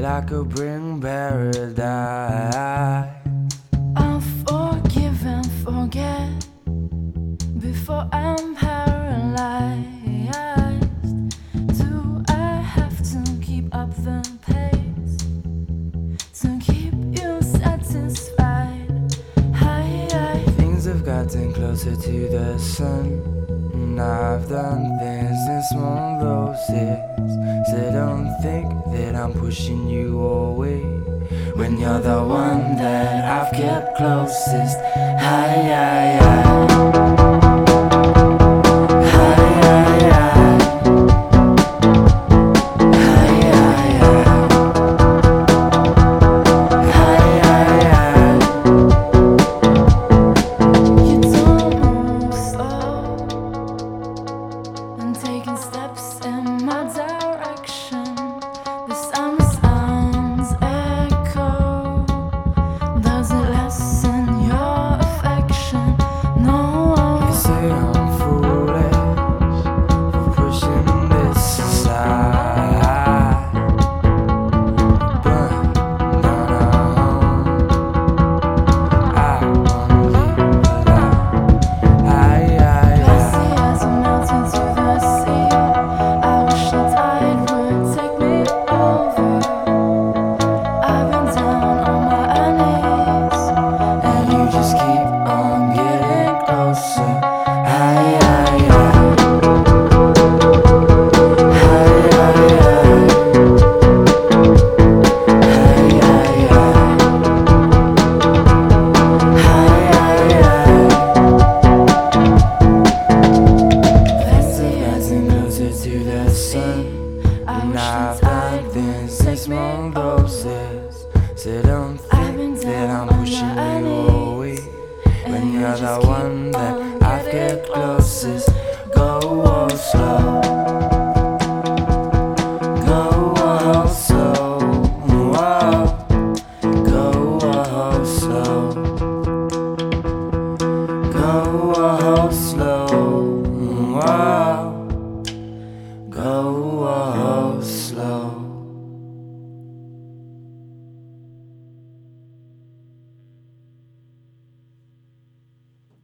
that I could bring paradise. I'll forgive and forget before I'm paralyzed. Do I have to keep up the pace to keep you satisfied? Things have gotten closer to the sun, and I've done things in small doses. So don't think that I'm pushing you away when you're the one that I've kept closest. Taking steps in my direction. The sounds echo. Does it lessen your affection? No. You say I'm foolish for pushing this aside, but no, I won't leave without. Glassy as a mountain to the sea. I wish the tide would take me over. I've been down on my knees, And you just keep on getting closer. To the sun, and I've done things in small doses. So don't think that I'm pushing you away when you're the one that I've kept closest. Go slow.